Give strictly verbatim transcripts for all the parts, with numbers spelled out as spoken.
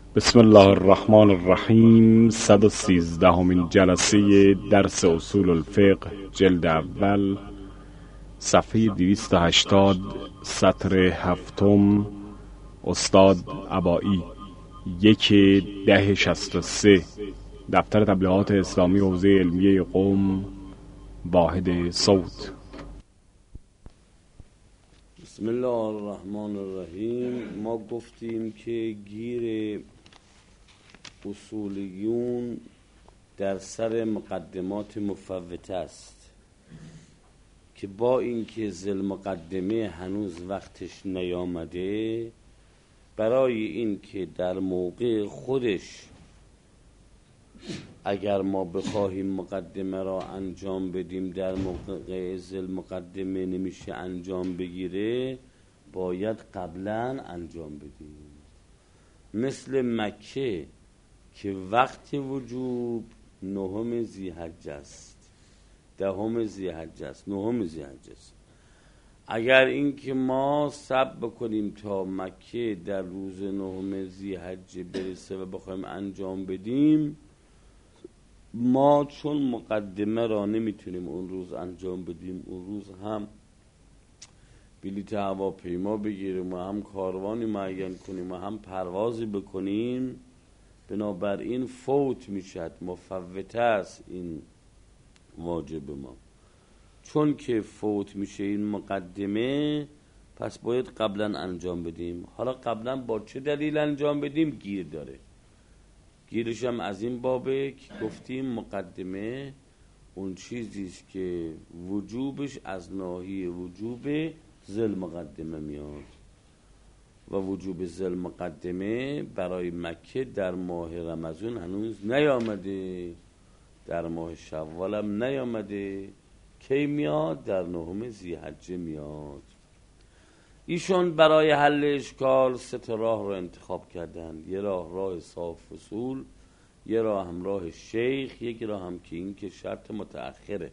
بسم الله الرحمن الرحیم. صد و سیزدهمین جلسه درس اصول الفقه جلد اول، صفحه دویست و هشتاد، سطر هفتم، استاد عبایی، یک ده شصت و سه، دفتر تبلیغات اسلامی حوزه علمیه قم، واحد صوت. بسم الله الرحمن الرحیم. ما گفتیم که گیر اصولیون در سر مقدمات مفوته است که با اینکه ذل مقدمه هنوز وقتش نیامده، برای اینکه در موقع خودش اگر ما بخواهیم مقدمه را انجام بدیم در موقع ذل مقدمه نمیشه انجام بگیره، باید قبلا انجام بدیم. مثل مکه که وقت وجوب نهم ذی‌حجه است، دهم ذی‌حجه است، نهم ذی‌حجه است. اگر اینکه ما صبر بکنیم تا مکه در روز نهم ذی‌حجه برسه و بخوایم انجام بدیم، ما چون مقدمه را نمیتونیم اون روز انجام بدیم، اون روز هم بلیط هواپیما بگیریم و هم کاروانی معین کنیم و هم پروازی بکنیم، بنابراین فوت میشد، مفوته است این واجب ما. چون که فوت میشه این مقدمه، پس باید قبلا انجام بدیم. حالا قبلا با چه دلیل انجام بدیم گیر داره. گیرش هم از این بابه که گفتیم مقدمه اون چیزیست که وجوبش از ناحیه وجوب ذل مقدمه میاد و وجوب ذل مقدمه برای مکه در ماه رمضان هنوز نیامده، در ماه شوال هم نیامده. کی میاد؟ در نهم ذی‌حجه میاد. ایشون برای حل اشکال سه تا راه رو انتخاب کردن. یه راه راه صاف اصول، یه راه هم راه شیخ، یک راه هم که این که شرط متأخره.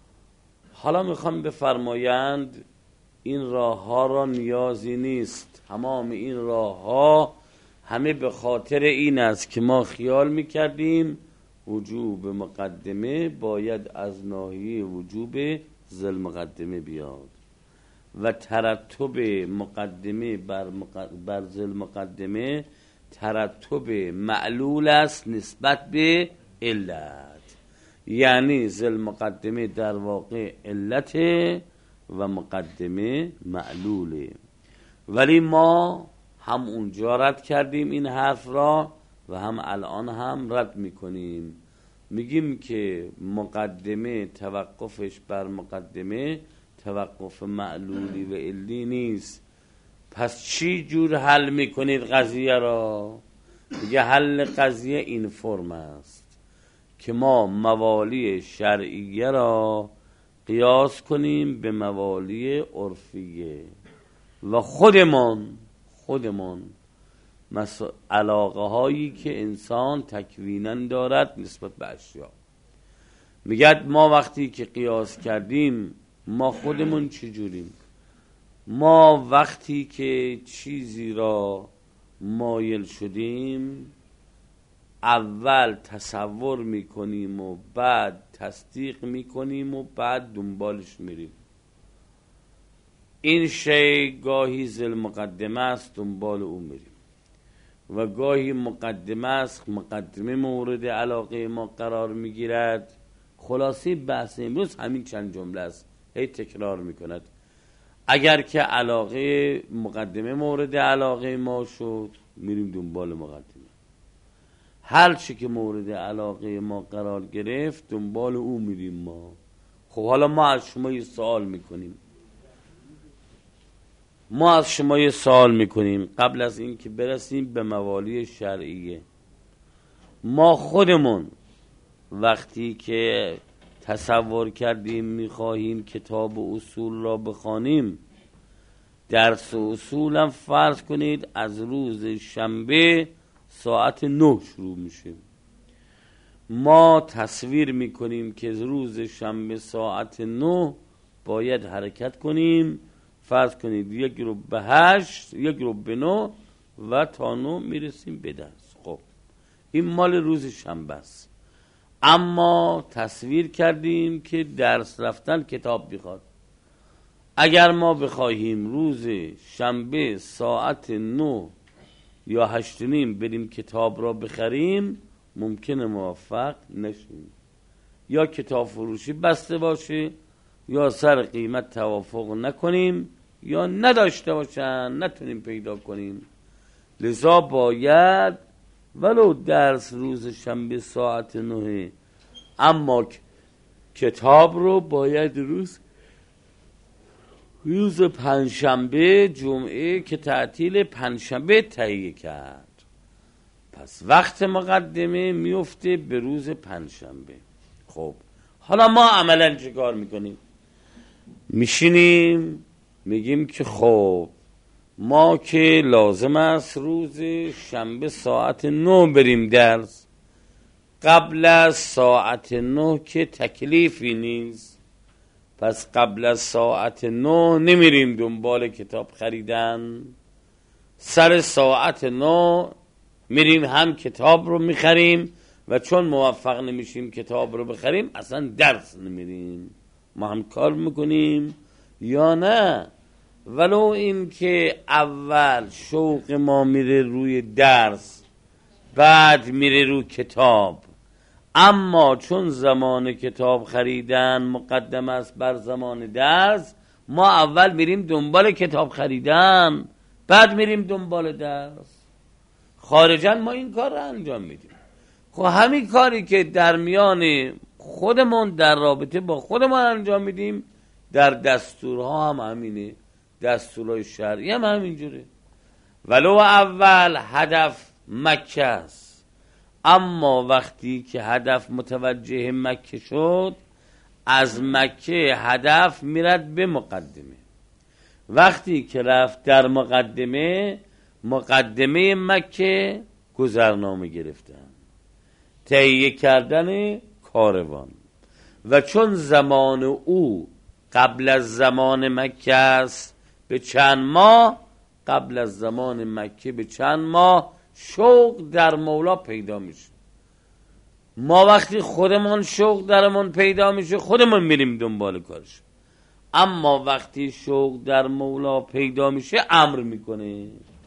حالا میخوام بفرمایند این راه ها را نیازی نیست. تمام این راه ها همه به خاطر این است که ما خیال میکردیم وجوب مقدمه باید از ناحیه وجوب ذل مقدمه بیاد و ترتب مقدمه بر, مق... بر ذل مقدمه ترتب معلول است نسبت به علت. یعنی ذل مقدمه در واقع علته و مقدمه معلوله. ولی ما هم اونجا رد کردیم این حرف را و هم الان هم رد میکنیم. میگیم که مقدمه توقفش بر مقدمه توقف معلولی و علی نیست. پس چی جور حل میکنید قضیه را؟ میگه حل قضیه این فرم است که ما موالی شرعیه را قیاس کنیم به موالی عرفیه و خودمان خودمان علاقه هایی که انسان تکویناً دارد نسبت به اشیا. میگه ما وقتی که قیاس کردیم ما خودمون چجوریم؟ ما وقتی که چیزی را مایل شدیم اول تصور میکنیم و بعد تصدیق میکنیم و بعد دنبالش میریم. این شی گاهی ذل مقدمه است، دنبال اون میریم، و گاهی مقدمه است، مقدمه مورد علاقه ما قرار میگیرد. خلاصی بحث امروز همین چند جمله است، هی تکرار میکند. اگر که علاقه مقدمه مورد علاقه ما شد میریم دنبال مقدمه. هر چی که مورد علاقه ما قرار گرفت دنبال او میریم ما. خب حالا ما از شما یه سوال میکنیم ما از شما یه سوال میکنیم قبل از این که برسیم به موالی شرعیه. ما خودمون وقتی که تصور کردیم میخواهیم کتاب اصول را بخوانیم، درس اصول هم فرض کنید از روز شنبه ساعت نه شروع میشه. ما تصویر میکنیم که روز شنبه ساعت نه باید حرکت کنیم. فرض کنید یک رو به هشت، یک رو به نه و تا نه میرسیم به درس. خب این مال روز شنبه است. اما تصویر کردیم که درس رفتن کتاب میخواد. اگر ما بخواهیم روز شنبه ساعت نه یا هشت و نیم بریم کتاب را بخریم ممکنه موفق نشیم، یا کتاب فروشی بسته باشه، یا سر قیمت توافق نکنیم، یا نداشته باشن نتونیم پیدا کنیم. لذا باید ولو درس روز شنبه ساعت نه، اما کتاب رو باید روز روز پنجشنبه جمعه که تعطیل پنجشنبه تهیه کرد. پس وقت مقدمه میفته به روز پنجشنبه. خب حالا ما عملا چه کار میکنیم؟ میشینیم میگیم که خب ما که لازم است روز شنبه ساعت نه بریم درس، قبل از ساعت نه که تکلیفی نیست، پس قبل از ساعت نه نمیریم دنبال کتاب خریدن، سر ساعت نه میریم هم کتاب رو میخریم و چون موفق نمیشیم کتاب رو بخریم اصلا درس نمیریم. ما هم کار میکنیم یا نه؟ ولو این که اول شوق ما میره روی درس بعد میره روی کتاب، اما چون زمان کتاب خریدن مقدم است بر زمان درس، ما اول میریم دنبال کتاب خریدن بعد میریم دنبال درس. خارجا ما این کار رو انجام میدیم. خب همین کاری که در میان خودمون در رابطه با خودمون انجام میدیم در دستورها هم همینه، دستورهای شرعی هم همینجوره. ولو اول هدف مکه است، اما وقتی که هدف متوجه مکه شد از مکه هدف میرد به مقدمه. وقتی که رفت در مقدمه، مقدمه مکه گذرنامه گرفتن، تهیه کردن کاروان، و چون زمان او قبل از زمان مکه است به چند ماه، قبل از زمان مکه به چند ماه شوق در مولا پیدا میشه. ما وقتی خودمون شوق درمون پیدا میشه خودمون میریم دنبال کارش، اما وقتی شوق در مولا پیدا میشه امر میکنه.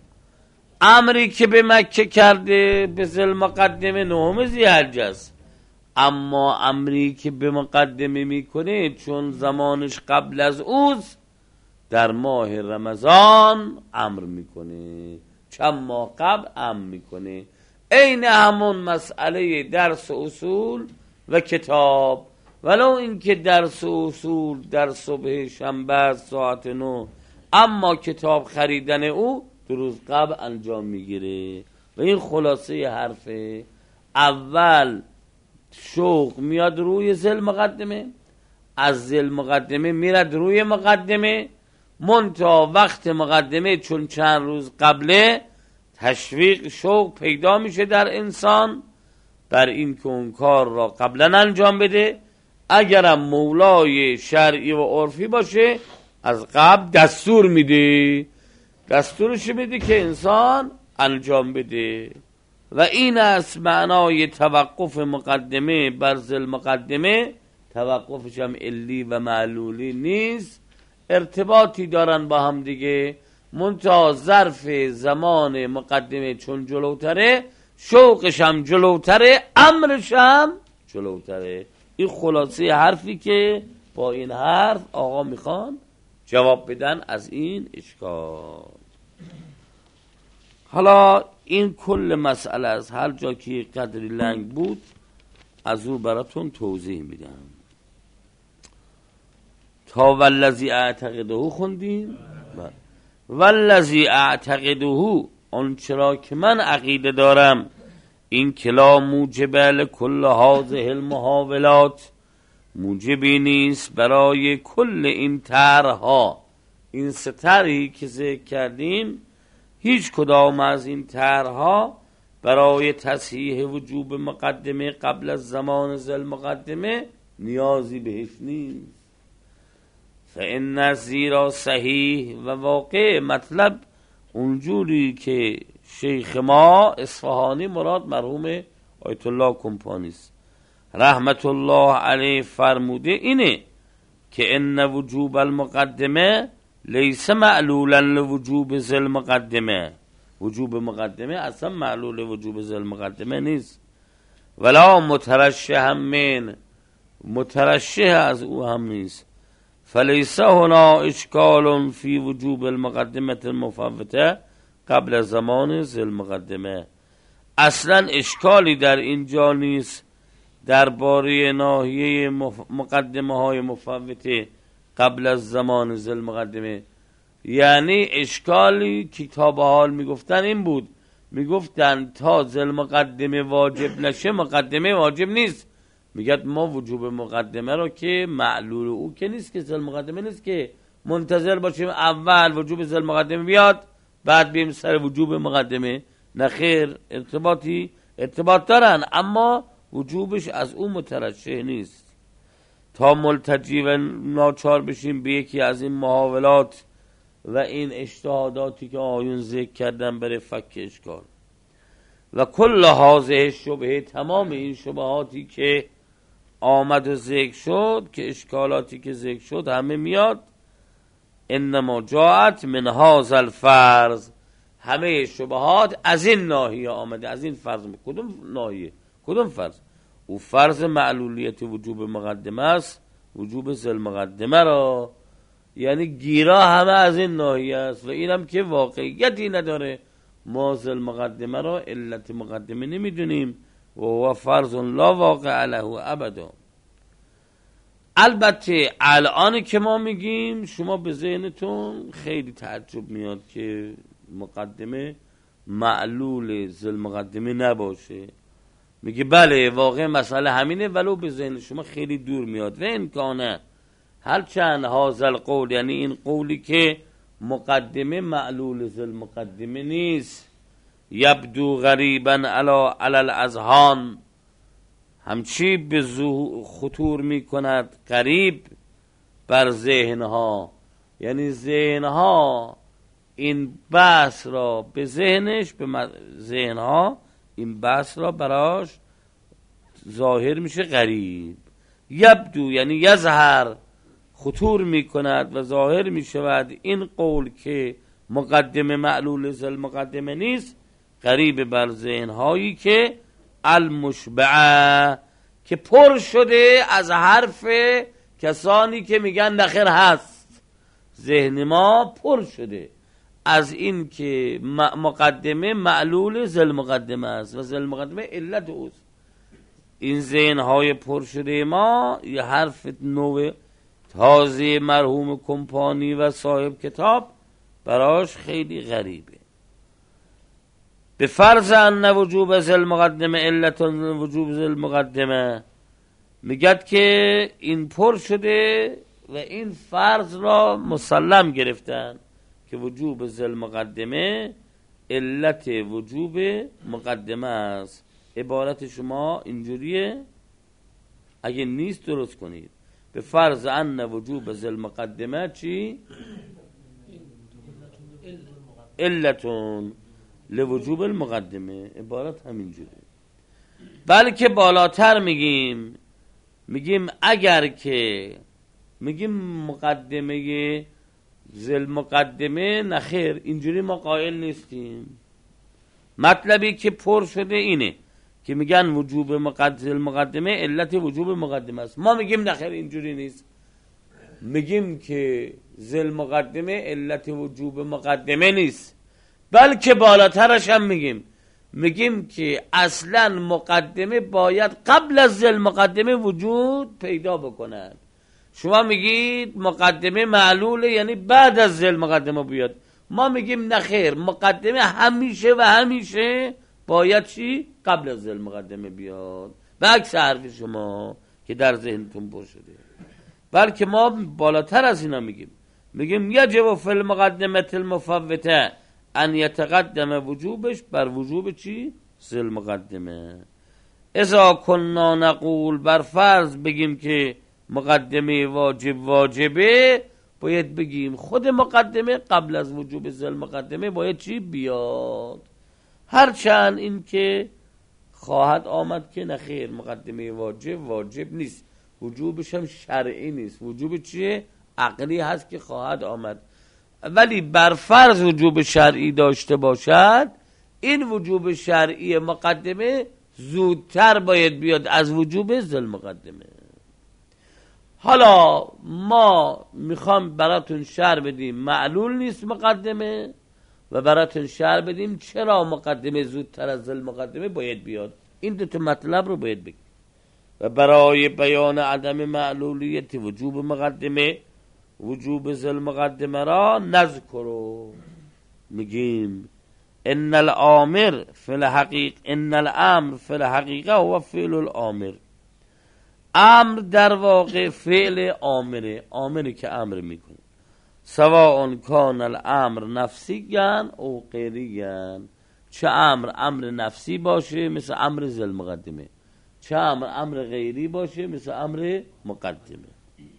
امری که به مکه کرده به ذل مقدمه نهم ذی‌حجه است، اما امری که به مقدمه میکنه چون زمانش قبل از اوست در ماه رمضان امر میکنه، چند ماه قبل امر میکنه. این همون مسئله درس اصول و کتاب. ولو اینکه درس اصول در صبح شنبه ساعت نه، اما کتاب خریدن او دو روز قبل انجام میگیره. و این خلاصه حرفه. اول شوق میاد روی ذل مقدمه، از ذل مقدمه میرد روی مقدمه، منتها وقت مقدمه چون چند روز قبله تشویق شوق پیدا میشه در انسان بر این که اون کار را قبلا انجام بده. اگرم مولای شرعی و عرفی باشه از قبل دستور میده، دستورش میده که انسان انجام بده. و این است معنای توقف مقدمه بر ذل مقدمه. توقفش هم علی و معلولی نیست، ارتباطی دارن با هم دیگه، منتها ظرف زمان مقدمه چون جلوتره شوقش هم جلوتره، امرش هم جلوتره. این خلاصه حرفی که با این حرف آقا میخوان جواب بدن از این اشکال. حالا این کل مسئله از هر جا که قدری لنگ بود از او براتون توضیح میدم. تا والذی اعتقده خوندیم. والذی اعتقده، اون چرا که من عقیده دارم این کلا موجب لکل هذه المحاولات، موجبی نیست برای کل این طرحها. این سه طرحی که ذکر کردیم هیچ کدام از این طرحها برای تصحیح وجوب مقدمه قبل از زمان ذل مقدمه نیازی بهش نیست. فإن زیرا صحیح و واقع مطلب اونجوری که شیخ ما اصفهانی، مراد مرحوم آیت الله کمپانیست رحمت الله علیه فرموده اینه که ان وجوب المقدمه لیس معلولا لوجوب ذل مقدمه. وجوب مقدمه اصلا معلول وجوب ذل مقدمه نیست. ولا مترشح من، مترشح از او هم نیست. فلیس هنا اشکال فی وجوب المقدمه المفوته قبل زمان ذل مقدمه. اصلا اشکالی در اینجا نیست درباره ناحیه مقدمه های مفوته قبل از زمان ذل مقدمه. یعنی اشکالی کتاب حال میگفتن این بود، میگفتن تا ذل مقدمه واجب نشه مقدمه واجب نیست. میگه ما وجوب مقدمه رو که معلول او که نیست، که ذل مقدمه نیست که منتظر باشیم اول وجوب ذل مقدمه بیاد بعد بیم سر وجوب مقدمه. نه خیر، ارتباطی ارتباط دارن اما وجوبش از اون مترشح نیست. تا ملتجی و ناچار بشیم به یکی از این محاولات و این اجتهاداتی که آیون ذکر کردن برای فک اشکال. و کل هذه شبهه، تمام این شبهاتی که آمد و ذکر شد، که اشکالاتی که ذکر شد همه میاد انما جاءت من هذا الفرض. همه شبهات از این ناحیه آمده، از این فرض. کدوم ناحیه؟ کدوم فرض؟ او فرض معلولیت وجوب مقدمه است، وجوب ذل مقدمه را. یعنی گیرا همه از این ناحیه است و اینم که واقعیتی نداره. ما ذل مقدمه را علت مقدمه نمیدونیم و هو فرض لا واقع له ابدا. البته الان که ما میگیم شما به ذهنتون خیلی تعجب میاد که مقدمه معلول ذل مقدمه نباشه. میگه بله واقع مسئله همینه، ولو به ذهن شما خیلی دور میاد. و امکانه هر چند هذا القول، یعنی این قولی که مقدمه معلول ذل مقدمه نیست، یبدو غریبا علی علی الاذهان، همچی به خطور میکند غریب بر ذهنها. یعنی ذهنها این بحث را به ذهنش، به ذهنها این بحث را براش ظاهر میشه غریب. یبدو یعنی یظهر، خطور میکند و ظاهر میشود این قول که مقدمه معلول ذل مقدمه نیست، غریب بر ذهنهایی که المشبعه، که پر شده از حرف کسانی که میگن نخیر هست. ذهن ما پر شده از این که مقدمه معلول ذل مقدمه است و ذل مقدمه علت اوست. این ذهنهای پر شده ما یه حرف نو تازه مرحوم کمپانی و صاحب کتاب براش خیلی غریبه. به فرض ان وجوب ذل مقدمه علت وجوب ذل مقدمه، میگد که این پر شده و این فرض را مسلم گرفتن که وجوب ذل مقدمه علت وجوب مقدمه است. عبارت شما اینجوریه، اگه نیست درست کنید. به فرض ان وجوب ذل مقدمه چی؟ علتون لوجوب المقدمه. عبارت همینجوره. بلکه بالاتر میگیم، میگیم اگر که میگیم مقدمه ذل مقدمه نخیر، اینجوری ما قائل نیستیم. مطلبی که پر شده اینه که میگن وجوب مقدمه مقدمه علت وجوب مقدمه است. ما میگیم نخیر اینجوری نیست، میگیم که ذل مقدمه علت وجوب مقدمه نیست. بلکه بالاترش هم میگیم میگیم که اصلا مقدمه باید قبل از ذل مقدمه وجود پیدا بکند. شما میگید مقدمه معلوله یعنی بعد از ذل مقدمه بیاد. ما میگیم نخیر، مقدمه همیشه و همیشه باید چی؟ قبل از ذل مقدمه بیاد. به عکس حرف شما که در ذهنتون پر شده. بلکه ما بالاتر از اینا میگیم میگیم یجب فی المقدمه المفوته ان یتقدم وجوبش بر وجوب چی؟ ذل مقدمه. اذا کننا نقول، بر فرض بگیم که مقدمه واجب واجبه، باید بگیم خود مقدمه قبل از وجوب ذل مقدمه باید چی بیاد. هرچند این که خواهد آمد که نه خیر، مقدمه واجب واجب نیست، وجوبش هم شرعی نیست. وجوب چیه؟ عقلی هست که خواهد آمد. ولی بر فرض وجوب شرعی داشته باشد، این وجوب شرعی مقدمه زودتر باید بیاد از وجوب ذل مقدمه. حالا ما میخوام براتون شرح بدیم معلول نیست مقدمه، و براتون شرح بدیم چرا مقدمه زودتر از ذل مقدمه باید بیاد. این دو تا مطلب رو باید بگیم. و برای بیان عدم معلولیت وجوب مقدمه وجوب ذل مقدمه را نذکرو، میگیم ان الامر فی الحقیق ان الامر فی الحقیقه هو فعل الامر. امر در واقع فعل آمره، آمره که امر میکنه. سواء کان الامر نفسیًا او غیریًا، چه امر امر نفسی باشه مثل امر ذل مقدمه، چه امر امر غیری باشه مثل امر مقدمه.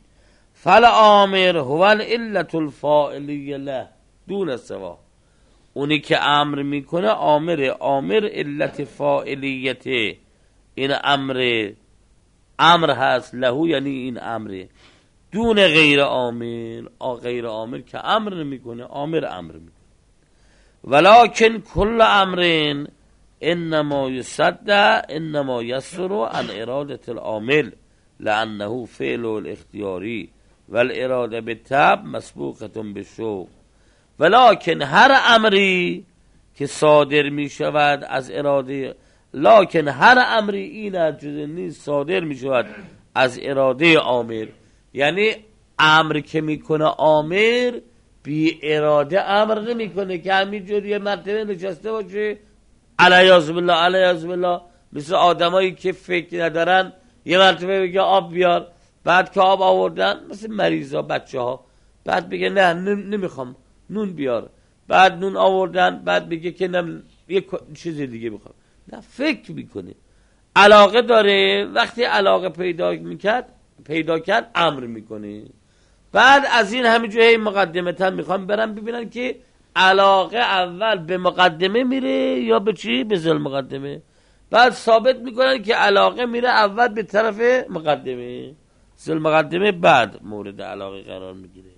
فالامر هو العلة الفاعلیه له دون سوا، اونی که امر میکنه آمر، آمر علت فاعلیته، این امر امر هست له، یعنی این امره، دون غیر آمر، آ غیر آمر که امر نمیکنه، آمر امر میکنه. ولکن کل امرین انما یصدع انما یسر عن اراده العامل لانه فعل الاختیاری والاراده بالطبع مسبوقه بالشوق. ولکن هر امری که صادر می شود از اراده، لکن هر امری این عجزه نیست صادر می شود از اراده آمر، یعنی امر که میکنه آمر بی اراده امر نمیکنه که همینجور یه مرتبه نشسته باشه علیاذ بالله علیاذ بالله، مثل آدمایی که فکر ندارن یه مرتبه بگه آب بیار، بعد که آب آوردن، مثل مریضا بچه ها، بعد بگه نه نمیخوام نون بیار، بعد نون آوردن، بعد بگه که نه یه چیز دیگه میخوام. نه، فکر میکنه، علاقه داره، وقتی علاقه پیدا میکرد پیدا کرد امر میکنه. بعد از این همینجوری مقدمتا میخوام برم ببینن که علاقه اول به مقدمه میره یا به چی؟ به ذل مقدمه. بعد ثابت میکنن که علاقه میره اول به طرف مقدمه، ذل مقدمه بعد مورد علاقه قرار میگیره.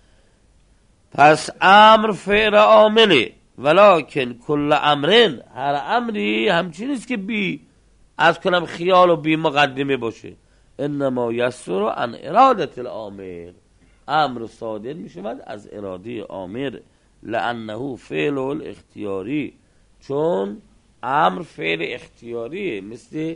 پس امر فعل عامله، ولکن کل امرن، هر امری همچین است که بی از کنم خیال و بی مقدمه باشه. انما یسر عن اراده العامل، امر صادر می شود از اراده عامر، لانه فعل الاختیاری، چون امر فعل اختیاریه، مثل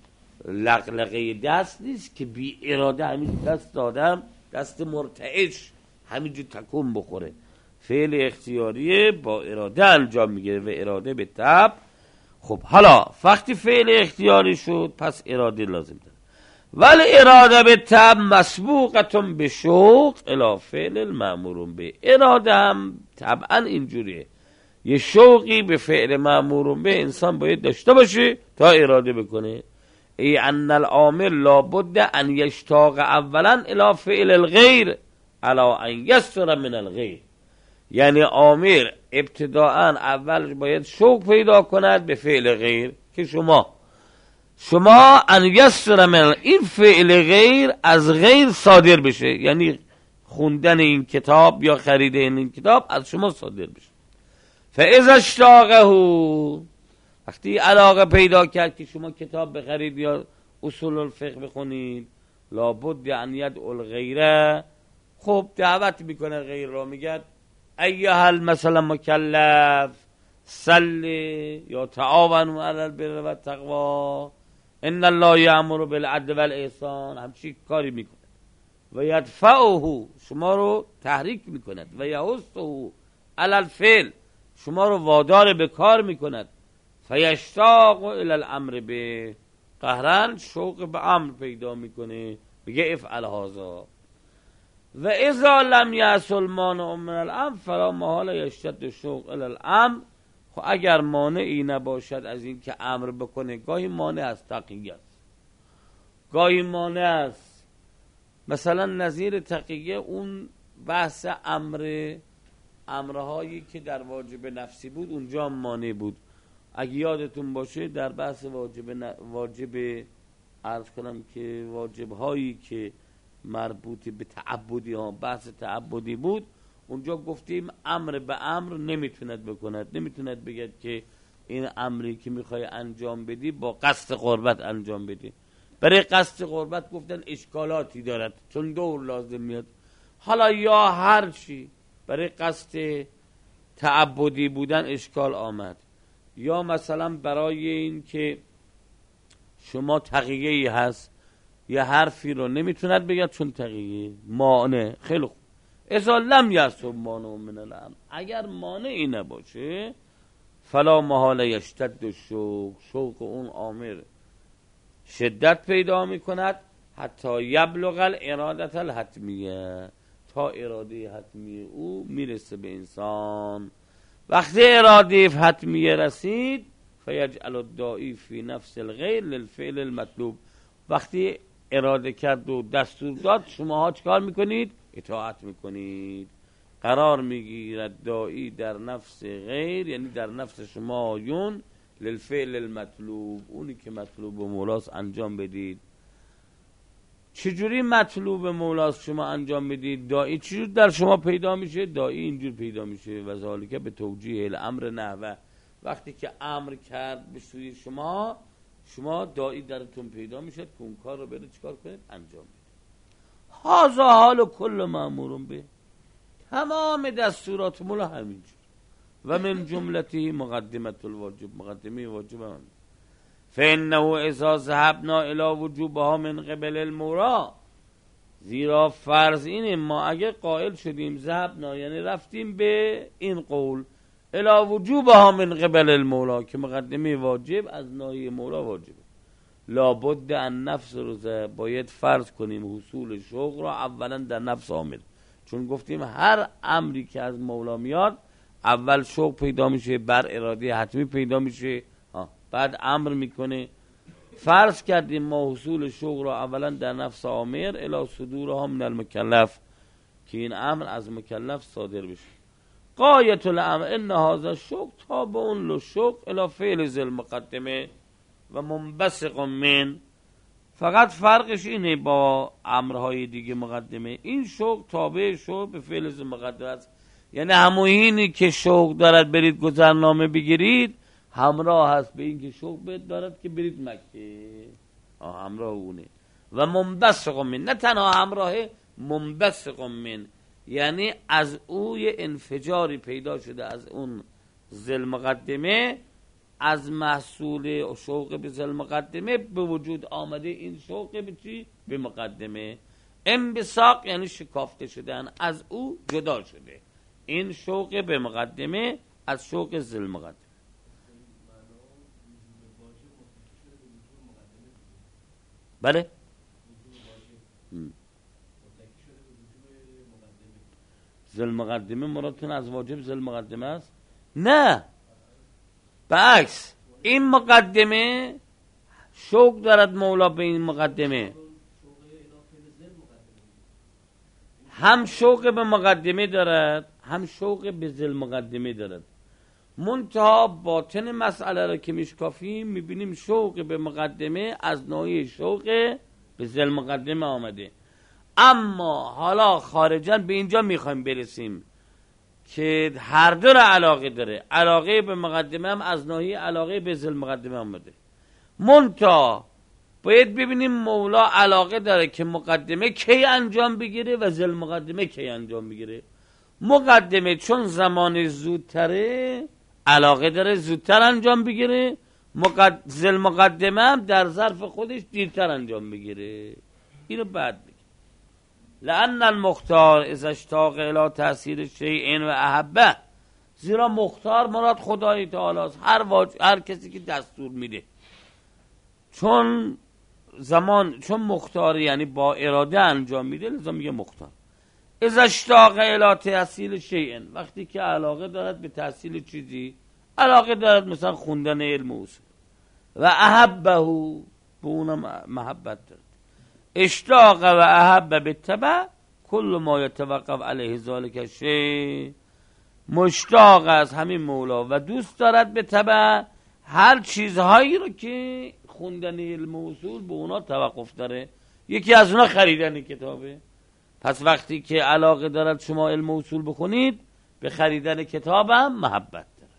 لقلقه دست نیست که بی اراده همین دست دادم، دست مرتعش همینجور تکون بخوره. فعل اختیاریه، با اراده انجام میگیره و اراده به طبع. خب حالا وقتی فعل اختیاری شد پس اراده لازم داره، ولی اراده به طبع مسبوقتون به شوق الی فعل المأمور به. اراده هم طبعا اینجوریه، یه شوقی به فعل مأمور به انسان باید داشته باشه تا اراده بکنه. ای ان العامل لابد ان یشتاق اولا الی فعل الغیر علا ان یسر من الغیر، یعنی عامل ابتداءً اول باید شوق پیدا کند به فعل غیر، که شما شما ان یسر من این فعل غیر از غیر صادر بشه، یعنی خوندن این کتاب یا خریدن این کتاب از شما صادر بشه. فاذا اشتاقه، وقتی علاقه پیدا کرد که شما کتاب بخرید یا اصول الفقه بخونید، لابد ان یدعو الغیره، خب دعوت میکنه غیر را، میگه ایها مثلا مکلف صلی یا تعاونوا علی البر و التقوا ان الله یأمر بالعدل والاحسان، همچین کاری میکنه. و یدفعه، شما رو تحریک میکند، و یحثه علی الفعل، شما رو وادار به کار میکند. فیشتاق الی الامر به، قهرن شوق به امر پیدا میکنه، میگه افعل هذا. و اذا لم یحصل مانع من الامر فلا محال یشتد شوق الی الامر. خب اگر مانعی نباشد از این که امر بکنه، گاهی مانع از تقیه است، گاهی مانع است، مثلا نظیر تقیه اون بحث امر امرهایی که در واجب نفسی بود، اونجا مانع بود. اگه یادتون باشه در بحث واجب ن... واجب عرض کنم که واجب هایی که مربوط به تعبدی ها بحث تعبدی بود، اونجا گفتیم امر به امر نمیتوند بکند، نمیتوند بگید که این امری که میخوای انجام بدی با قصد قربت انجام بدی. برای قصد قربت گفتن اشکالاتی دارد چون دور لازم میاد. حالا یا هر چی برای قصد تعبدی بودن اشکال آمد، یا مثلا برای این که شما تقیه‌ای هست یا حرفی رو نمیتوند بگید چون تقیه مانع. خیلی خوب، اذا لم یصب مانع من الامر، اگر مانعی نباشه فلا محاله یشتد الشوق، شوق اون امر شدت پیدا میکند حتی یبلغ الارادت الحتمیه، تا اراده حتمیه او میرسه به انسان. وقتی اراده حتمیه رسید فیجعل الداعی فی نفس الغیر للفعل المطلوب، وقتی اراده کرد و دستور داد شماها چکار میکنید؟ اطاعت میکنید. قرار میگیرد داعی در نفس غیر، یعنی در نفس شما آیون، للفعل المطلوب، اونی که مطلوب مولاست انجام بدید. چجوری مطلوب مولاست شما انجام بدید؟ داعی چجور در شما پیدا میشه؟ داعی اینجور پیدا میشه و ذالک به توجیه الامر نحوه، وقتی که امر کرد به سوی شما، شما داعی درتون پیدا میشه که اون کار رو برید چکار کنید؟ انجام بدید. هذا حال کل مأمور به، تمام دستورات مولا همینجور. و من جملته مقدمت الواجب، مقدمه واجب هم. فانه اذا ذهبنا الى وجوبها من قبل المورا، زیرا فرض اینه ما اگه قائل شدیم ذهبنا یعنی رفتیم به این قول الى وجوبها من قبل المولا که مقدمه واجب از ناحیه مولا واجبه، لابد ان نفس رو باید فرض کنیم حصول شوق را اولا در نفس عامل، چون گفتیم هر امری که از مولا میاد اول شوق پیدا میشه، بر اراده حتمی پیدا میشه، بعد امر میکنه. فرض کردیم ما حصول شوق را اولا در نفس آمر الی صدورها من المکلف، که این امر از مکلف صادر بشه. غایت الامر ان هذا شوق تابع للشوق الی فعل ذل مقدمه و منبثق من، فقط فرقش اینه با امرهای دیگه مقدمه، این شوق تابع شوق به فعل ذل مقدمه است، یعنی همونی که شوق دارد برید گذرنامه بگیرید همراه هست به این که شوق بهت دارد که برید مکه، همراه اونه. و منبثق من، نه تنها همراه، منبثق من یعنی از او یه انفجاری پیدا شده از اون ذل مقدمه، از محصول شوق به ذل مقدمه به وجود آمده این شوق به چی؟ به مقدمه. انبثاق یعنی شکافته شدن، از او جدا شده این شوق به مقدمه از شوق ذل مقدمه. بله ذل مقدمه مرادتون از واجب ذل مقدمه است؟ نه، برعکس، این مقدمه شوق دارد مولا به این مقدمه، هم شوق به مقدمه دارد هم شوق به ذل مقدمه دارد. منتها باطن مسئله را که میشکافیم میبینیم شوق به مقدمه از نوعی شوق به ذل مقدمه آمده. اما حالا خارجاً به اینجا میخوایم برسیم که هر دو را علاقه داره، علاقه به مقدمه هم از نوعی علاقه به ذل مقدمه آمده. منتها باید ببینیم مولا علاقه داره که مقدمه کی انجام بگیره و ذل مقدمه کی انجام بگیره. مقدمه چون زمان زودتره علاقه داره زودتر انجام بگیره، مقد... ذل مقدمه هم در ظرف خودش دیرتر انجام بگیره. اینو بعد بگیم. لأن المختار اذا اشتاق الى تأثیر شیء و احبه، زیرا مختار مراد خدای تعالی است، هر, واج... هر کسی که دستور میده، چون زمان چون مختار یعنی با اراده انجام میده لذا میگه مختار. اذا اشتاق الى تحصیل شیء، وقتی که علاقه دارد به تحصیل چیزی، علاقه دارد مثلا خوندن علم اصول و احبه، به اونم محبت دارد. اشتاق و احبه بالتبع کل ما یتوقف علیه ذلک الشیء، مشتاق از همین مولا و دوست دارد به تبع هر چیزهایی رو که خوندن علم اصول به اونا توقف داره، یکی از اونا خریدن کتابه. پس وقتی که علاقه دارد شما علم اصول بخونید، به خریدن کتابم محبت دارد.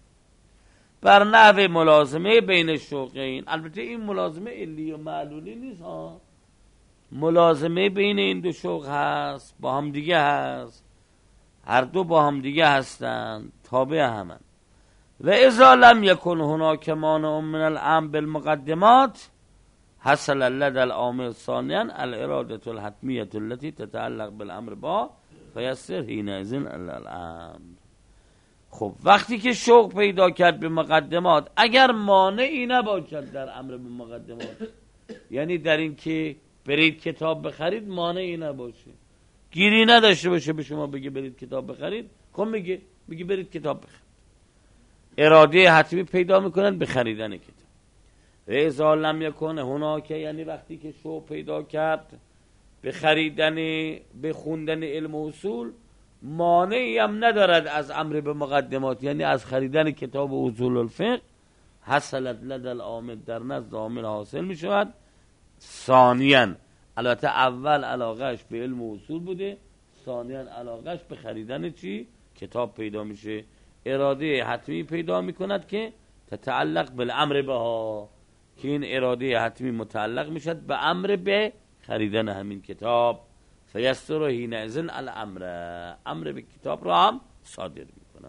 بر نحو ملازمه بین شوقین، البته این ملازمه علی و معلولی نیست ها، ملازمه بین این دو شوق هست، با هم دیگه هست، هر دو با هم دیگه هستند، تابع همن. و اذا لم یکن هناک مانع من الامر بالمقدمات حصل لدى العامل ثانیا الاراده الحتمیه التي تتعلق بالامر با فیسر حینئذ الامر. خب وقتی که شوق پیدا کرد به مقدمات، اگر مانعی نباشد در امر به مقدمات، یعنی در این که برید کتاب بخرید مانعی نباشه، گیری نداشته باشه به شما بگه برید کتاب بخرید، خب میگه بگه برید کتاب بخرید، اراده حتمی پیدا میکنن به خریدن کتاب. اذا لم یکن هناک، یعنی وقتی که شوق پیدا کرد به خریدن به خوندن علم و اصول، مانعی هم ندارد از امر به مقدمات، یعنی از خریدن کتاب اصول الفقه، حصلت لدى العامل، در نزد عامل حاصل می شود. ثانیاً، البته اول علاقهش به علم و اصول بوده، ثانیاً علاقهش به خریدن چی؟ کتاب پیدا میشه، اراده حتمی پیدا میکند که تتعلق بالامر بها، که این اراده حتمی متعلق میشد به امر به خریدن همین کتاب. فیستر حینئذ الامر، امر به کتاب را هم صادر میکنه.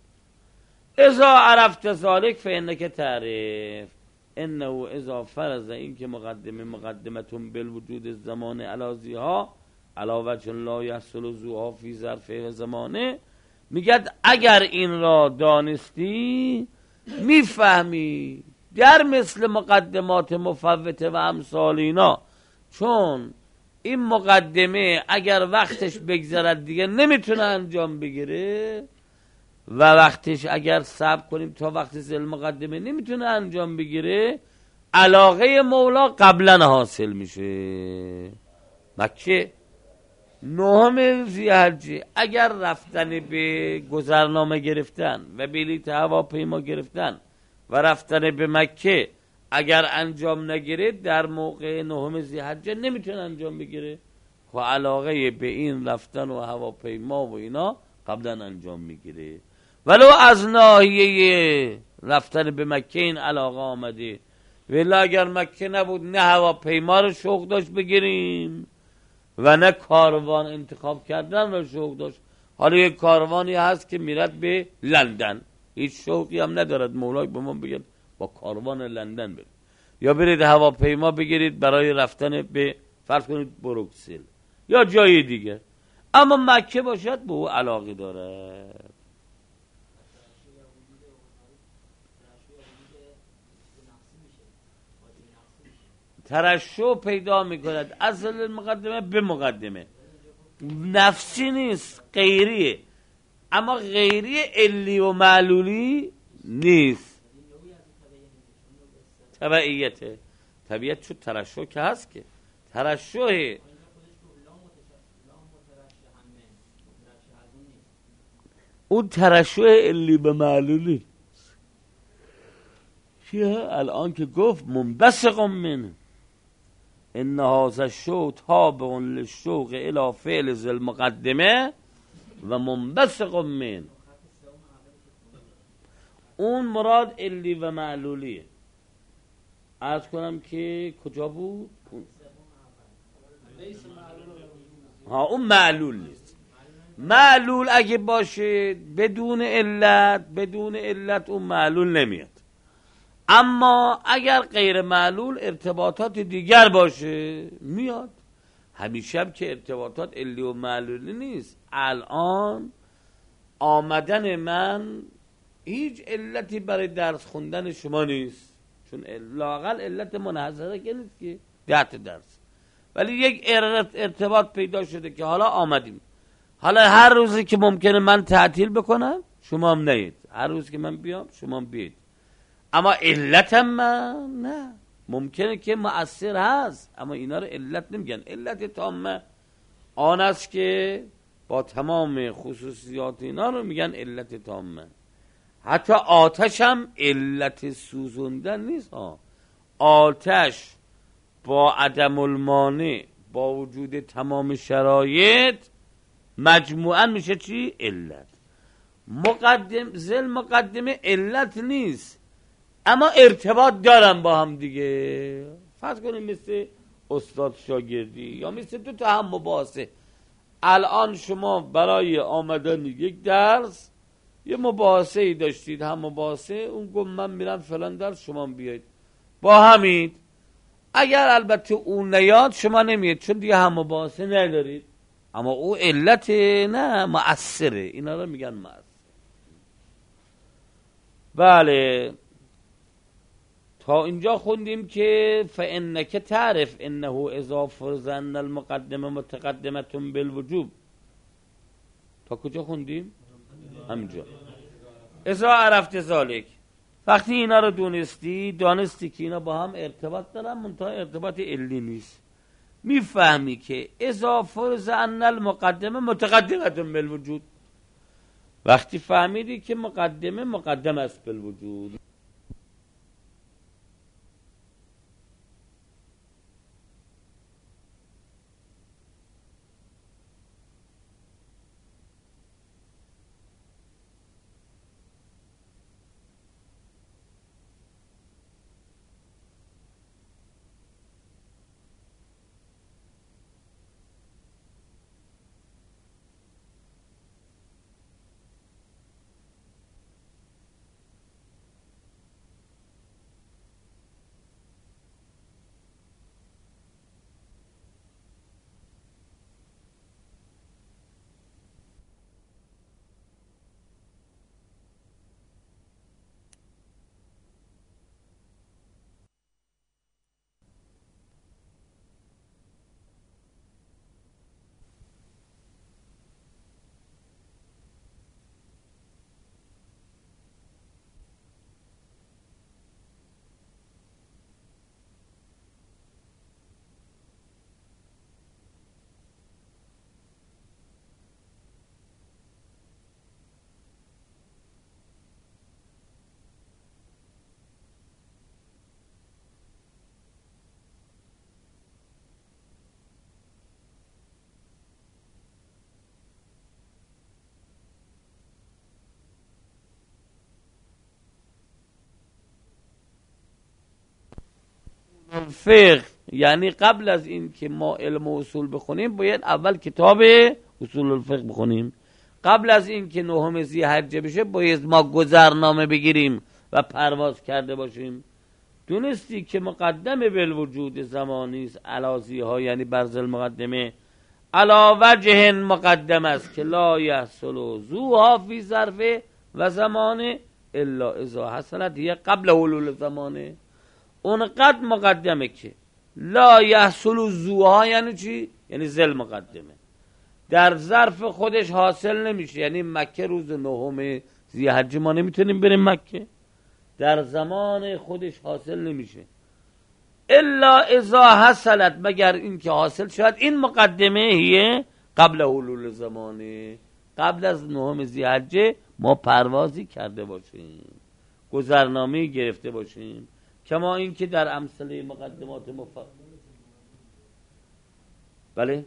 اذا عرفت ذلك فانک تعرف انه اذا فرض، این که مقدمه مقدمتون بالوجود الزمان علازیها علا وجه لا یحصل ذوها فی ظرف زمانه، میگد اگر این را دانستی میفهمی در مثل مقدمات مفوته و امثال اینا، چون این مقدمه اگر وقتش بگذرد دیگه نمیتونه انجام بگیره، و وقتش اگر صبر کنیم تا وقت زل مقدمه نمیتونه انجام بگیره، علاقه مولا قبلا حاصل میشه. مکه نهم ذی‌حجه اگر رفتن به گذرنامه گرفتن و بلیط هواپیما گرفتن و رفتن به مکه اگر انجام نگیره، در موقع نهم ذی‌حجه نمیتونه انجام بگیره. و علاقه به این رفتن و هواپیما و اینا قبلا انجام میگیره، ولو از ناحیه رفتن به مکه این علاقه آمده، ولی اگر مکه نبود نه هواپیما رو شوق داشت بگیریم و نه کاروان انتخاب کردن رو شوق داشت. حالا یک کاروانی هست که میرد به لندن، هیچ شوقی هم ندارد، مولای به ما بگید با کاروان لندن برید، یا برید هواپیما بگیرید برای رفتن به فرض کنید بروکسل یا جای دیگه، اما مکه باشد به او علاقه دارد. ترشح پیدا میکند اصل مقدمه به مقدمه، نفسی نیست، غیریه، اما غیری علی و معلولی نیست، تبعیته. طبیعت شد ترشح که هست، که ترشح اون ترشح علی به معلولی چیه؟ الان که گفت منبثق منه ان هذا الشوق تابع للشوق الى فعل ذی المقدمه و منبثق من، اون مراد علی و معلولیه. عرض کنم که کجا بود؟ ها اون معلول نیست. معلول اگه باشه بدون علت، بدون علت اون معلول نمیاد. اما اگر غیر معلول ارتباطات دیگر باشه میاد. همیشه هم که ارتباطات علی و معلولی نیست. الان آمدن من هیچ علتی برای درس خوندن شما نیست، چون لااقل علت منحصره که نیست که ده درس، ولی یک ارتباط پیدا شده که حالا آمدیم. حالا هر روزی که ممکنه من تعطیل بکنم شما هم نید، هر روز که من بیام شما هم بیاید، اما علتم من نه. ممکنه که مؤثر هست اما اینا رو علت نمیگن. علت تامه آن است که با تمام خصوصیات اینا رو میگن علت تامه. حتی آتش هم علت سوزوندن نیست ها. آتش با عدم المانع، با وجود تمام شرایط، مجموعاً میشه چی؟ علت. مقدم ذل مقدمه علت نیست، اما ارتباط دارن با هم دیگه. فرض کنیم مثل استاد شاگردی یا مثل دو تا هم مباحثه. الان شما برای آمدن یک درس یه مباحثه ای داشتید، هم مباحثه، اون گفت من میرم فلان درس، شما بیاید با همید. اگر البته اون نیاد شما نمیاد، چون دیگه هم مباحثه ندارید، اما او علت نه مؤثره. اینا رو میگن مؤثر. بله، تا اینجا خوندیم که فانک تعرف انه اذا فرض ان المقدمه متقدمه بالوجوب. تا کجا خوندیم؟ همینجا. اذا عرفت ذالک، وقتی اینا رو دونستی، دانستی که اینا با هم ارتباط دارن، منتها ارتباط علی نیست، میفهمی که اذا فرض ان المقدمه متقدمه بالوجود. وقتی فهمیدی که مقدمه مقدم است بالوجود، فقه یعنی قبل از این که ما علم و اصول بخونیم باید اول کتاب اصول الفقه بخونیم. قبل از این که نهم ذی‌حجه بشه باید ما گذرنامه بگیریم و پرواز کرده باشیم. دونستی که مقدم بالوجود زمانی است، علازی ها یعنی برز المقدمه علا وجه مقدم است که لا یحصل ذوها فی ظرف و زمان الا اذا حصلت هی قبل حلول زمانه. اونقدر مقدمه که لا یحصل ذوها یعنی چی؟ یعنی ذل مقدمه در ظرف خودش حاصل نمیشه. یعنی مکه روز نهم ذی‌حجه ما نمیتونیم بریم مکه، در زمان خودش حاصل نمیشه الا اذا حصلت، مگر این که حاصل شد این مقدمه هیه قبل حلول زمانه، قبل از نهم ذی‌حجه ما پروازی کرده باشیم، گذرنامه گرفته باشیم. کما این که در امثله مقدمات مفصل بله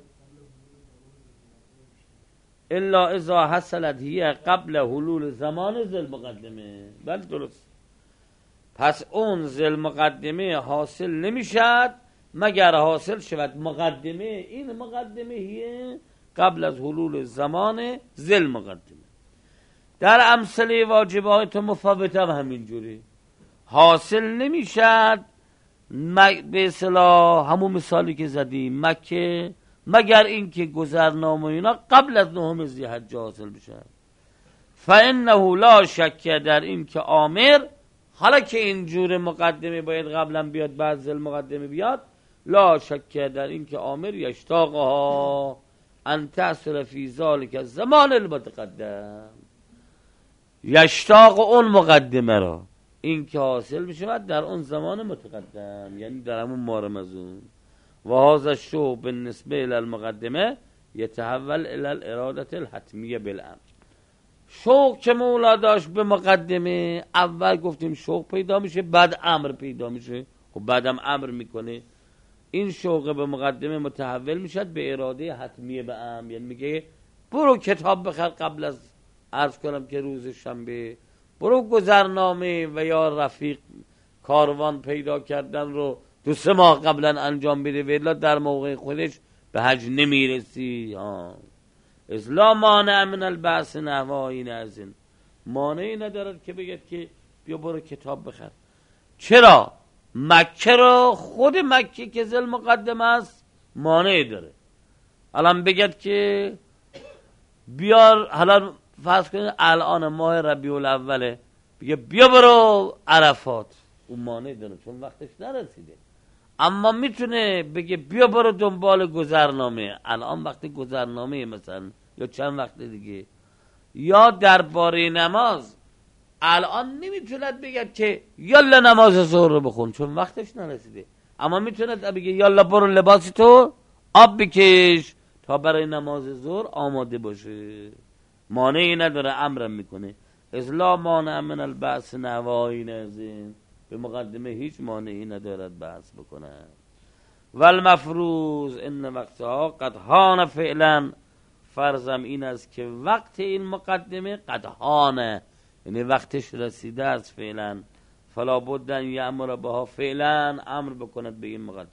الا اذا حصلت هی قبل حلول زمان ذل مقدمه. بله درست. پس اون ذل مقدمه حاصل نمیشد مگر حاصل شود مقدمه، این مقدمه هی قبل از حلول زمان ذل مقدمه. در امثله واجبات مفوته هم همینجوری حاصل نمیشد به اصطلاح همون مثالی که زدیم مکه، مگر اینکه گذرنامه اینا قبل از نهم ذی‌حجه حاصل بشه. فانه لا شک در این که آمر، حالا که اینجور مقدمه باید قبلا بیاد بعد ذل مقدمه بیاد، لا شک در این که آمر یشتاقها ان تحصل فی ذلک زمان المتقدم، یشتاق اون مقدمه را این که حاصل میشود در اون زمان متقدم، یعنی در همون ماه رمضان. و هذا الشو بالنسبه الى المقدمه يتحول الى الاراده الحتمیه بالامر. شوق که مولا داشت به مقدمه، اول گفتیم شوق پیدا میشه بعد امر پیدا میشه، خب بعدم امر میکنه. این شوق به مقدمه متحول میشه به اراده حتمیه به امر، یعنی میگه برو کتاب بخر قبل از عرض کنم که روز شنبه، برو گذرنامه و یا رفیق کاروان پیدا کردن رو دو سه ماه قبلا انجام بده ولی در موقع خودش به حج نمیرسی. ها اصلا مانع من البعث نحوین از این مانعی ندارد که بگید که بیا برو کتاب بخر. چرا؟ مکه رو خود مکه که ذل مقدمه است مانع داره. الان بگید که بیار، حالا فرض کنید الان ماه ربیع الاوله، بگه بیا برو عرفات، اون مانع داره چون وقتش نرسیده. اما میتونه بگه بیا برو دنبال گذرنامه، الان وقت گذرنامه مثلا یا چند وقت دیگه. یا درباره نماز الان نمیتوند بگه که یالا نماز ظهر رو بخون چون وقتش نرسیده، اما میتوند بگه یالا برو لباسی تو آب بکش تا برای نماز ظهر آماده باشه. مانعی نداره، امرم میکنه. اصلا مانع من البعث نوایی نزین، به مقدمه هیچ مانعی ندارد بحث بکنه. والمفروض ان وقتها قد هان فعلا، فرضم این است که وقت این مقدمه قد هانه، یعنی وقتش رسیده است فعلا. فلا بد ان یامر بها، فعلا امر بکند به این مقدمه.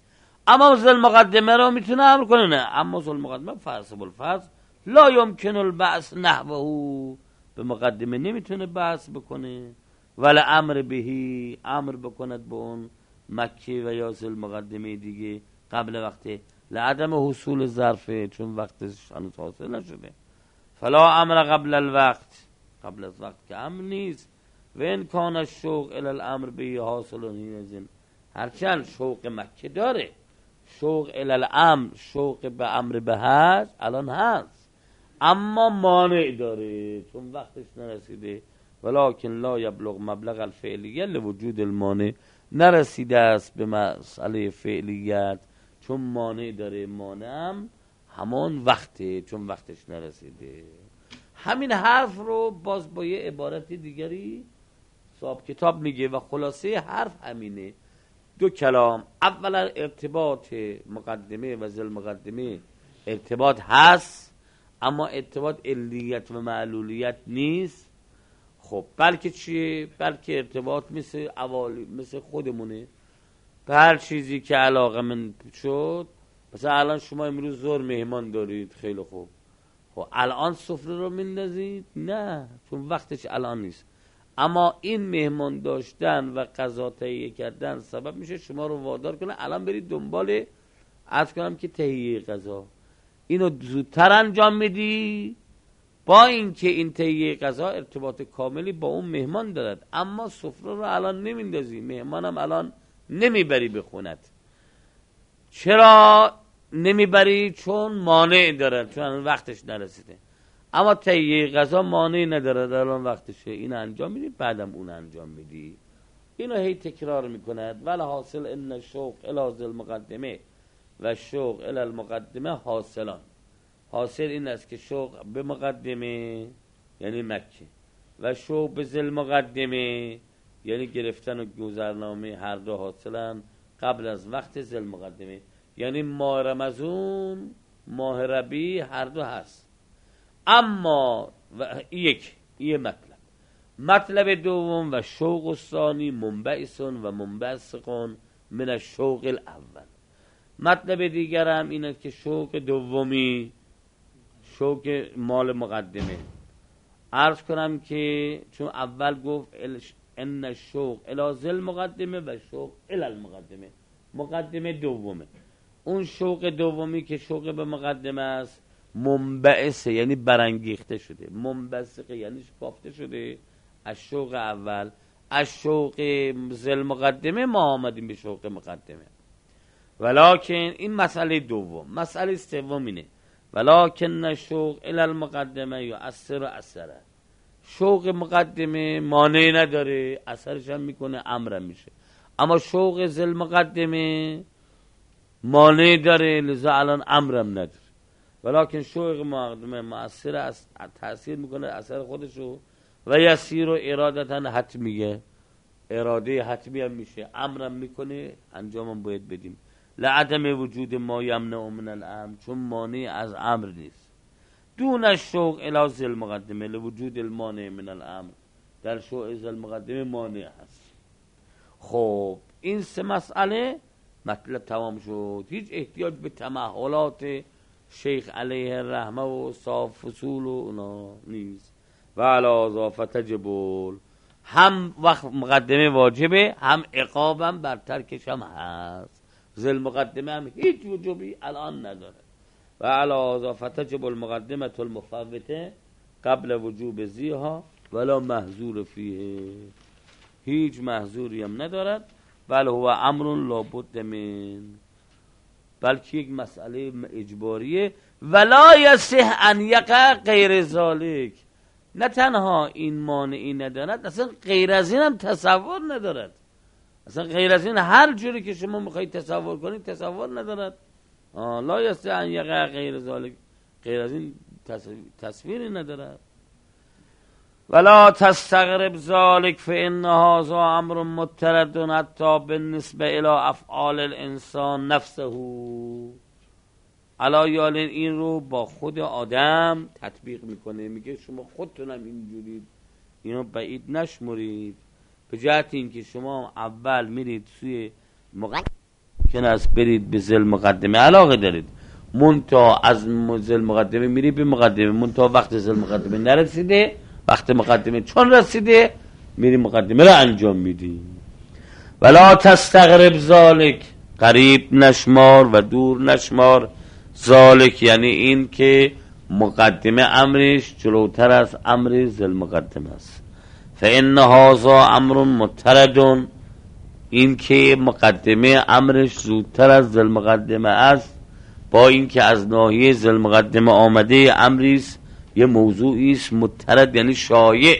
اما ذل مقدمه رو میتونه امر کنه نه، اما ذل مقدمه فرض بالفرض لا یمکن البعث نحوه، به مقدمه نمیتونه بحث بکنه. ولی امر بهی، امر بکند به اون مکه و یا ذل مقدمه دیگه قبل وقته، لعدم حصول ظرفه چون وقتش هنوز حاصل نشده. فلا امر قبل الوقت، قبل از وقت که امر نیست. و این کان الشوق الی الامر به حاصل هینزین، هرچند شوق مکه داره، شوق الی الامر، شوق به امر به حج الان هست، اما مانع داره چون وقتش نرسیده. ولکن لا یبلغ مبلغ الفعلیه لوجود المانع، نرسیده است به مسئله فعلیت چون مانع داره، مانعم همون وقته چون وقتش نرسیده. همین حرف رو باز با یه عبارت دیگری صاحب کتاب میگه و خلاصه حرف همینه. دو کلام، اولا ارتباط مقدمه و ذل مقدمه ارتباط هست، اما ارتباط علیت و معلولیت نیست. خب بلکه چیه؟ بلکه ارتباط مثل اوالی، مثل خودمونه، به هر چیزی که علاقه من شد. مثلا الان شما امروز زور مهمان دارید، خیلی خوب، خب الان سفره رو میندازید؟ نه، چون وقتش الان نیست. اما این مهمان داشتن و غذا تهیه کردن سبب میشه شما رو وادار کنه الان برید دنبال، عرض کنم که تهیه غذا، اینو زودتر انجام میدی، با اینکه این تهیه غذا ارتباط کاملی با اون مهمان دارد، اما سفره رو الان نمیندازی، مهمانم الان نمیبری به خونت. چرا نمیبری؟ چون مانع داره، چون وقتش نرسیده. اما تهیه غذا مانع نداره، الان وقتشه، این انجام میدی بعدم اون انجام میدی. اینو هی تکرار میکند. ولی حاصل ان شوق الی ذل مقدمه و شوق الی المقدمه حاصلان، حاصل این است که شوق به مقدمه یعنی مکه و شوق به ذل مقدمه یعنی گرفتن و گذرنامه، هر دو حاصلن قبل از وقت ذل مقدمه. یعنی ماه رمضان، ماه ربیع هر دو هست. اما و یک یه مطلب مطلب دوم و شوق الثانی منبعثون و منبثقون من الشوق الاول. مطلب دیگر هم اینه که شوق دومی شوق مال مقدمه. عرض کنم که چون اول گفت ان الشوق الی ذل مقدمه و شوق الی المقدمه، مقدمه دومه. اون شوق دومی که شوق به مقدمه است منبعثه، یعنی برانگیخته شده، منبثقه یعنی شکافته شده از شوق اول. از شوق ذل مقدمه ما آمدیم به شوق مقدمه. ولکن این مسئله دوم. مسئله سوم اینه ولکن شوق الی المقدمه یؤثر اثره، شوق مقدمه مانع نداره، اثرش هم میکنه، امرم میشه. اما شوق ذل مقدمه مانع داره، لذا الان امرم نداره. ولیکن شوق مقدمه مؤثر است، تأثیر میکنه اثر خودشو. و یسیر و ارادتا حتمیه، اراده حتمی هم میشه، امرم میکنه، انجامم باید بدیم. لعدم وجود ما یمنع من الامر، چون مانع از امر نیست. دون الشوق الی ذی المقدمه لوجود المانع من الامر، در شوق ذی المقدمه مانع هست. خب این سه مسئله مطلب تمام شد، هیچ احتیاج به تمهلات شیخ علیه الرحمه و صاف فصول و اونا نیست. و علاوه فتجبول، هم وقت مقدمه واجبه، هم عقابم بر ترکش هم هست. ذل مقدمه هم هیچ وجوبی الان نداره. و علاوه فتجب المقدمه المفوته قبل وجوب زیها ولا محظور فیه، هیچ محظوری هم ندارد. بل هو امر لابد من، بلکه یک مسئله اجباریه. ولا یصح ان یقع غیر ذالک، نه تنها این مانعی ندارد، اصلا غیر از این هم تصور ندارد. اصلا غیر از این هر جوری که شما میخواید تصور کنید تصور ندارد. لا یصح ان یقع غیر ذالک، غیر از این تصویری ندارد. ولا تستغرب ذلك فإن هذا امر مترد حتى بالنسبه الى افعال الانسان نفسه. علایال این رو با خود آدم تطبیق میکنه، میگه شما خودتونم اینجورید، اینو بعید نشمرید. به جهت اینکه شما اول میرید سوی مقدمه که از برید به ذل مقدمه علاقه دارید، منتها از ذل مقدمه میری به مقدمه، منتها وقت ذل مقدمه نرسیده، وقت مقدمه چون رسیده میری مقدمه رو انجام میدی. ولا تستغرب ذالک، قریب نشمار و دور نشمار. ذالک یعنی این که مقدمه امرش جلوتر از امر ذل مقدمه است. فإن هذا امر مترد، این که مقدمه امرش زودتر از ذل مقدمه است، با اینکه از ناحیه ذل مقدمه آمده امریست، یه موضوعی است مترد یعنی شایع،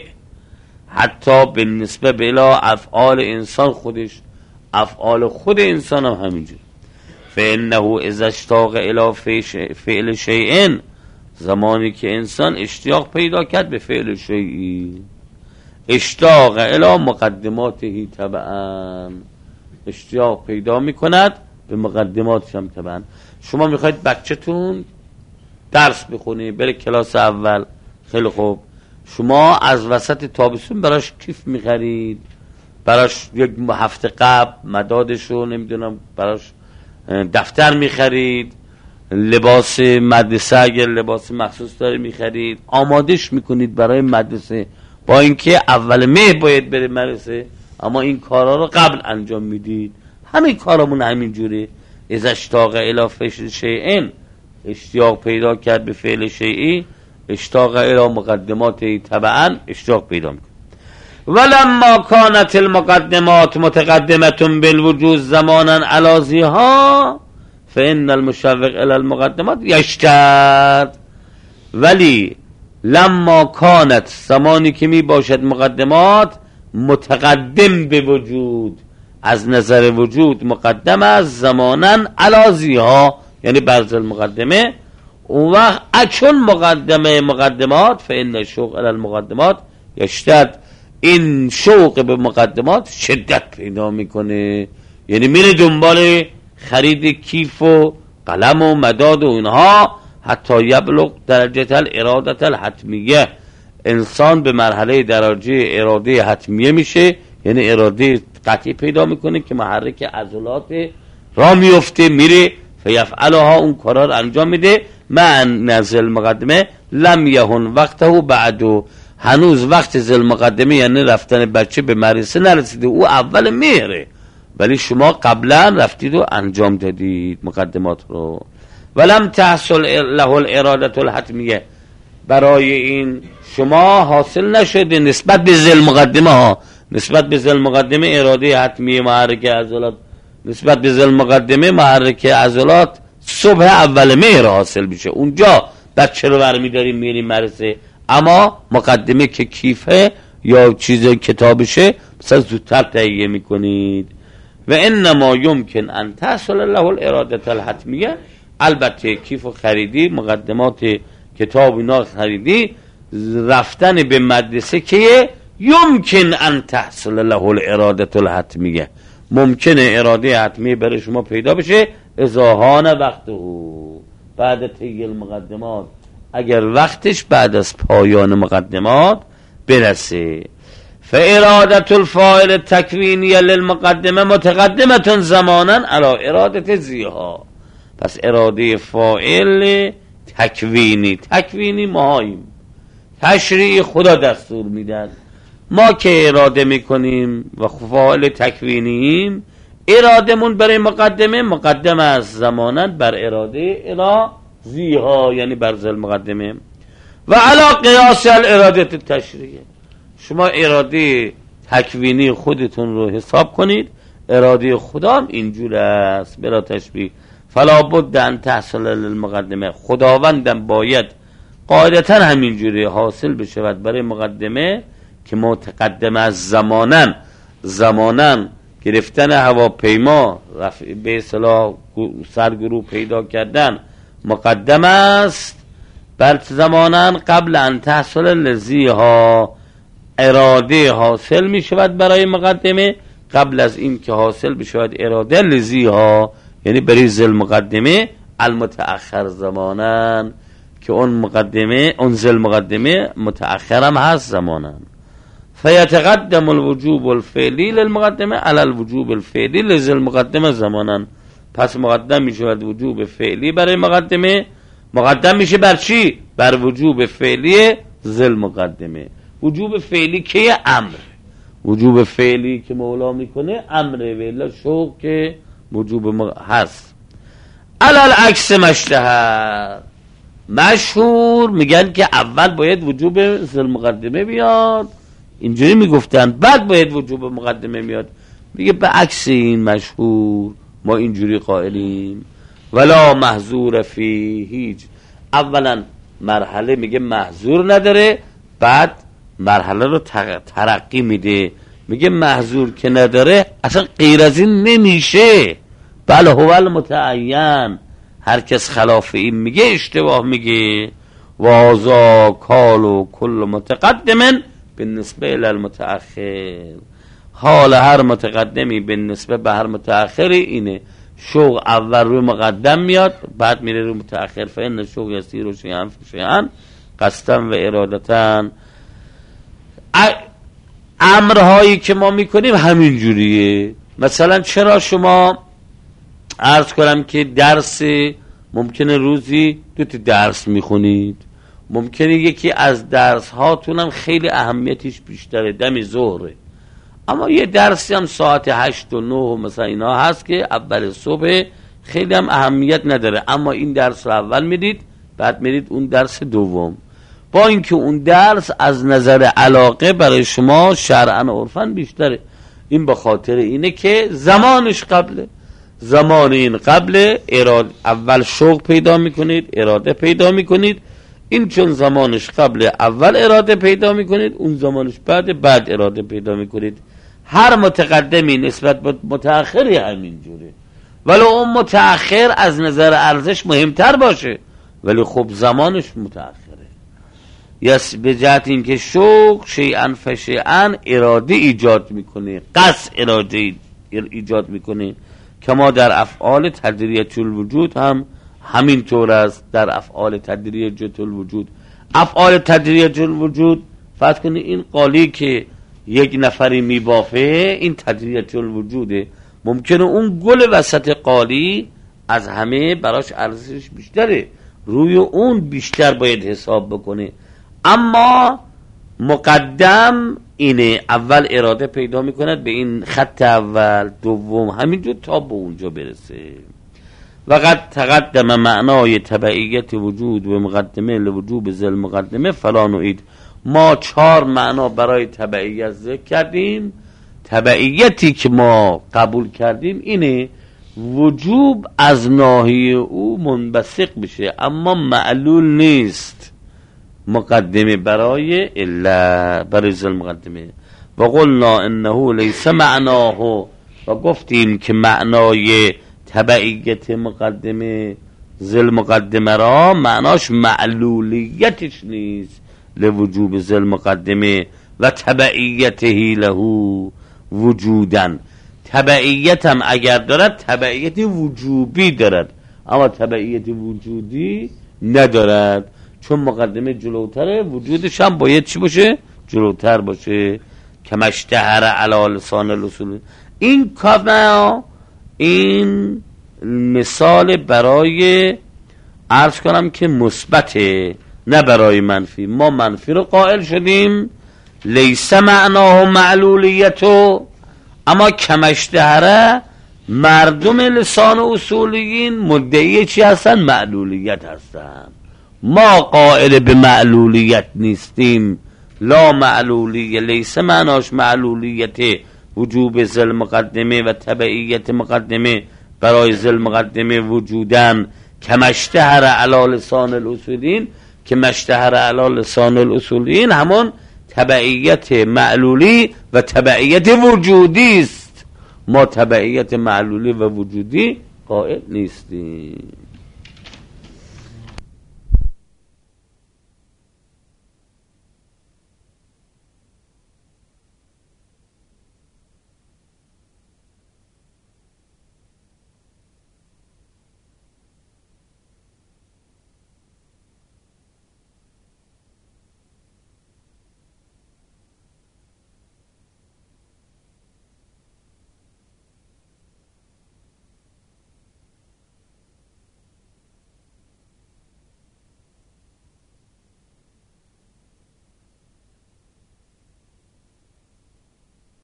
حتی به نسبه به افعال انسان خودش، افعال خود انسان هم همینجور. فإنه اذا اشتاق الی فعل شیء، زمانی که انسان اشتیاق پیدا کرد به فعل شیئی، اشتاق الی مقدماته طبعا، اشتیاق پیدا میکند به مقدماتش هم طبعا. شما میخواید بچه‌تون درس بخونه بره کلاس اول، خیلی خوب، شما از وسط تابستون براش کیف میخرید، براش یک هفته قبل مدادشو نمیدونم براش دفتر میخرید، لباس مدرسه اگر لباس مخصوص داره میخرید، آمادش میکنید برای مدرسه، با اینکه اول مه باید بره مدرسه، اما این کارا رو قبل انجام میدید. همین کارامون همین جوره. از اشتاق الی فعل شیء، اشتیاق پیدا کرد به فعل شیئی، اشتاق الی مقدمات طبعا اشتیاق پیدا میکنه. ولما كانت المقدمات متقدمه بالوجود زمانا علی ذیها فان المشوق الی المقدمات یشتد. ولی لما کانت، زمانی که می باشد مقدمات متقدم به وجود، از نظر وجود مقدم است، زمانا علی ذیها یعنی برز المقدمه، اون وقت اچون مقدمه مقدمات فإن الشوق الی المقدمات یشتد، این شوق به مقدمات شدت پیدا میکنه، یعنی میره دنبال خرید کیف و قلم و مداد و اینها، حتی یبلغ درجه الاراده الحتمیه، انسان به مرحله درجه اراده حتمیه میشه، یعنی اراده قطعی پیدا میکنه که محرک عضلات را میفته میره فیفعلها، اون کارا رو انجام میده. من نزل مقدمه لم یهن وقته بعدو، هنوز وقت ذل مقدمه یعنی رفتن بچه به مدرسه نرسیده، او اول مهره، ولی شما قبلا رفتید و انجام دادید مقدمات رو. ولم تحصل له الاراده الحتمیه، برای این شما حاصل نشده نسبت به ذل مقدمه ها، نسبت به ذل مقدمه اراده حتمیه محرک عضلات، نسبت به ذل مقدمه محرک عضلات صبح اول مهر حاصل میشه، اونجا بچه رو برمیداریم میریم مدرسه. اما مقدمه که کیفه یا چیز کتابشه مثلا زودتر تهیه میکنید. و انما یمکن ان تحصل له الاراده الحتمیه البته کیفو خریدی، مقدمات کتاب اینا خریدی، رفتن به مدرسه که یمکن ان تحصل له الاراده الحتمیه، ممکنه اراده حتمی برای شما پیدا بشه، ازاهان وقته، بعد طی المقدمات، اگر وقتش بعد از پایان مقدمات برسه. فارادت الفاعل تکوینیه للمقدمه متقدمه زمانا علی اراده زیها. پس اراده فاعل تکوینی، تکوینی ماهاییم، تشریع خدا دستور میدن، ما که اراده میکنیم و فاعل تکوینیم، ارادمون برای مقدمه مقدم از زمانا بر اراده الی زیها، یعنی بر ذل مقدمه. و علا قیاس الاراده تشریعه، شما اراده تکوینی خودتون رو حساب کنید، اراده خدا هم اینجور است بلا تشبیه. فلا بد ان تحصل للمقدمه، خداوندم باید قاعدتا همینجوری حاصل بشود برای مقدمه که متقدم از زمانن، زمانن گرفتن هواپیما، به اصطلاح سرگروه پیدا کردن مقدم است بر زمانن قبل ان تحصل لزیها، اراده حاصل می شود برای مقدمه قبل از این که حاصل بشود اراده لزیها، یعنی برای ذل مقدمه المتأخر زمانن، که اون مقدمه اون ذل مقدمه متأخر هم هست زمانن. فیتقدم الوجوب الفعلی للمقدمه علی الوجوب الفعلی لذل مقدمه زمانن، پس مقدم می شود وجوب فعلی برای مقدمه، مقدم میشه بر چی؟ بر وجوب فعلی ذل مقدمه. وجوب فعلی که امر، وجوب فعلی که مولا میکنه امره، ولی شوق که وجوب م... هست. علال عکس مشتهر، مشهور میگن که اول باید وجوب ذل مقدمه بیاد، اینجوری میگفتن، بعد باید وجوب مقدمه میاد. میگه به عکس این مشهور ما اینجوری قائلیم. ولا محظور فی هیچ، اولا مرحله میگه محظور نداره، بعد مرحله رو ترقی میده، میگه محظور که نداره اصلا غیر از این نمیشه. بله هو المتعین، هر کس خلاف این میگه اشتباه میگه. وازا کالو کل متقدم بالنسبه الى المتأخر، حال هر متقدمی بالنسبه به هر متأخری اینه، شوق اول روی مقدم میاد بعد میره روی متأخر. فإن شوق یسیر و شیئا فشیئا قصدا و ارادتن. امرهایی که ما میکنیم همین جوریه. مثلا چرا شما عرض کنم که درس ممکنه روزی دو تا درس میخونید، ممکنه یکی از درس هاتونم خیلی اهمیتش بیشتره، دم ظهره، اما یه درسی هم ساعت هشت و نه و مثلا اینا هست که اول صبح خیلی هم اهمیت نداره، اما این درس رو اول میدید بعد میدید اون درس دوم، با اینکه اون درس از نظر علاقه برای شما شرعاً و عرفاً بیشتره. این به خاطر اینه که زمانش قبله، زمان این قبله، اراده اول شوق پیدا میکنید، اراده پیدا میکنید، این چون زمانش قبله اول اراده پیدا میکنید، اون زمانش بعد بعد اراده پیدا میکنید. هر متقدمی نسبت به متأخری همین جوره، ولو اون متأخر از نظر ارزش مهمتر باشه ولی خب زمانش متأخره. یس به جهت این که شوق شیئا فشیئا اراده ایجاد میکنه، قصد اراده ایجاد میکنه، کما در افعال تدریجه الوجود هم همین طور است. در افعال تدریجه الوجود، افعال تدریجه الوجود فرض کنید این قالی که یک نفری میبافه این تدریجه الوجوده، ممکنه اون گل وسط قالی از همه براش ارزشش بیشتره، روی اون بیشتر باید حساب بکنه، اما مقدم اینه اول اراده پیدا میکند به این خط اول، دوم همینجور تا به اونجا برسه. وقد تقدم معنای تبعیت وجود و مقدمه لوجوب ذل مقدمه فلا نعید. ما چهار معنا برای تبعیت ذکر کردیم. تبعیتی که ما قبول کردیم اینه وجوب از ناحیه او منبثق بشه اما معلول نیست، مقدمه برای الا برای ذل مقدمه. و قلنا انه لیس معناه، و گفتیم که معنای تبعیت مقدمه ذل مقدمه را معناش معلولیتش نیست لوجوب ذل مقدمه و تبعیته له وجودن. تبعیت هم اگر دارد تبعیت وجوبی دارد، اما تبعیت وجودی ندارد، چون مقدمه جلوتره وجودش هم باید چی باشه؟ جلوتر باشه. کمشتهر علی لسان الاصول. این کما این مثال برای عرض کنم که مثبته، نه برای منفی. ما منفی رو قائل شدیم، لیس معناه معلولیتو، اما کمشتهره مردم لسان اصولیین مدعی چی هستن؟ معلولیت هستن. ما قائل به معلولیت نیستیم. لا معلولیه، لیس معناش معلولیت وجوب ذل مقدمه و تبعیت مقدمه برای ذل مقدمه وجودن کمشتهر علی لسان الاصولین. که مشتهر علی لسان الاصولین همون تبعیت معلولی و تبعیت وجودی است. ما تبعیت معلولی و وجودی قائل نیستیم.